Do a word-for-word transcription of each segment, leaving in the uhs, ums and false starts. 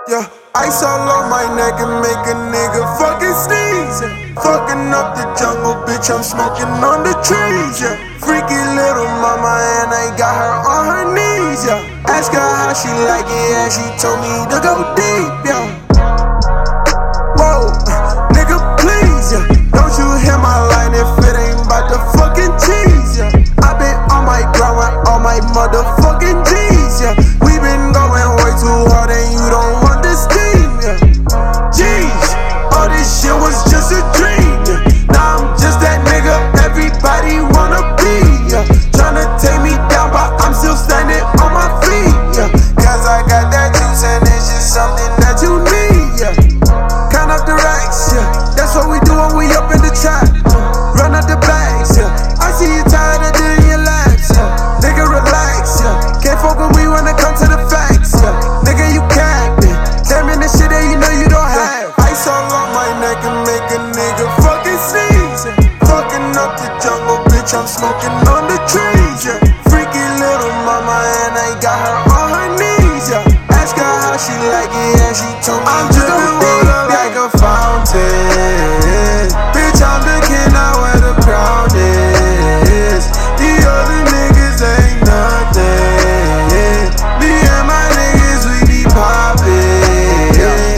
Yeah, ice all on my neck and make a nigga fucking sneeze. Yeah. Fucking up the jungle, bitch, I'm smoking on the trees. Yeah, freaky little mama and I got her on her knees. Yeah, ask her how she like it and she told me to go deep. Yeah, whoa, nigga, please. Yeah, don't you hear my line if it ain't about the fucking cheese. Yeah, I been on my grind with all my motherfucking G's. Yeah, we been going way too hard and you don't want this team. Yeah, G's, all this shit was just a dream. Yeah, now I'm just that nigga everybody wanna be. Yeah, tryna take me down but I'm still standing on my feet. Yeah, cause I got that juice and it's just something that you need. Yeah, count up the racks. Yeah, that's what we do when we up in the trap. Run up the bags. Yeah, I see you tired of doing your laps. Yeah, nigga, relax. Yeah, can't fuck with me when it comes to the facts. Yeah, nigga, you capping. Damn in the shit that you know you don't have. Ice all on my neck and make a nigga fucking sneeze. Yeah, fucking up the jungle, bitch, I'm smoking on the trees. Yeah, freaky little mama and I got her on her knees. Yeah, ask her how she like it and she told me I'm dripping water like a fountain. Bitch, I'm the king now where the crowd is. The other niggas ain't nothing. Me and my niggas, we be poppin'.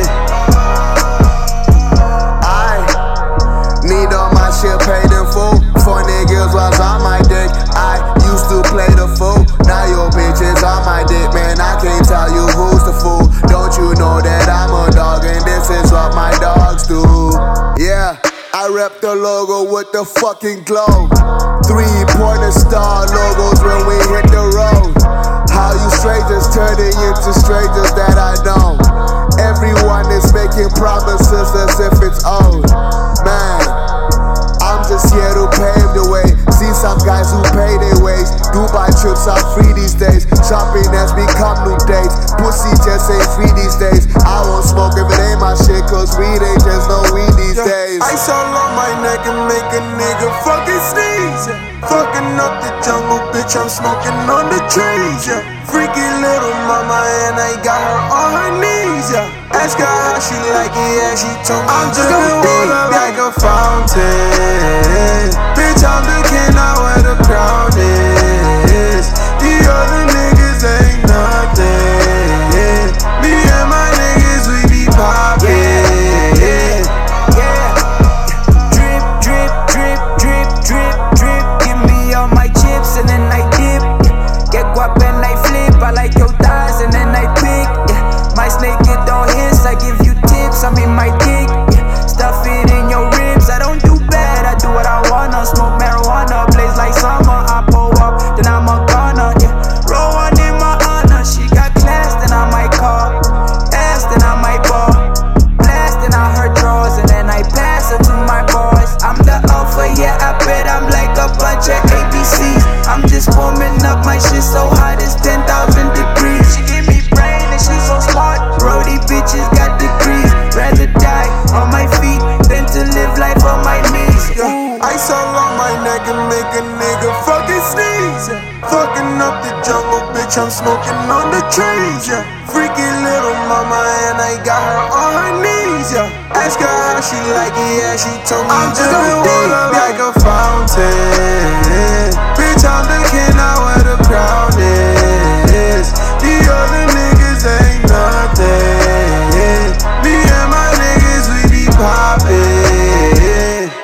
I need all my shit paid in full. Four niggas was on my dick. I used to play the fool. Now your bitch is on my dick, man. I can't tell you who's the fool. Don't you know that I'm a dog and this is what my dogs do? Yeah, I rep the logo with the fucking glow. Three pointer star logos when we hit the road. How you strangers turning into strangers that I know. Everyone is making promises as if it's old. Man, I'm just here to pave the way. See some guys who pay their ways. Dubai trips are free these days. Shopping has become new dates. Pussy just ain't free these days. I won't smoke if it ain't my shit, cause weed ain't just no weed these yeah. days. Ice all on my neck and make a nigga fucking sneeze. Yeah, fucking up the jungle, bitch, I'm smoking on the trees. Yeah, freaky little mama and I got her on her knees. Yeah, ask her how she like it and she told me I'm dripping water like a fountain. Bitch, I'm the king now where the crowd is. The other niggas ain't nothing. Me and my niggas, we be poppin'. Yeah, yeah. Drip, drip, drip, drip, drip, drip. Give me all my chips and then I dip. Get guap and I flip. I like your thighs and then I pick. Yeah. My snake, it don't hiss. I give you tips. I mean my dick. Yeah. Stuff it in your ribs. I don't do bad. I do what I wanna. Smoke marijuana, blaze like summer. I pull up, then I'm a gunner. Yeah. Roll one in my honor. She got class, then I might call. Ass, then I might ball. Blast, then I heard draws, and then I pass it to my boys. I'm the alpha, yeah, I bet I'm like a bunch of A B Cs. I'm just warming up, my shit so hot, it's ten thousand degrees. She give me brain and she's so smart. Brody bitches got degrees. Rather die on my feet than to live life on my knees. Yeah, ice all on my neck and make a nigga fucking sneeze. Yeah, fucking up the jungle, bitch, I'm smoking on the trees. Yeah, freaky little mama and I got her on her knees. Yeah, ask her how she like it and she told me I'm dripping water like a fountain. Bitch, I'm the king now where the crowd is. The other niggas ain't nothing. Me and my niggas, we be poppin'.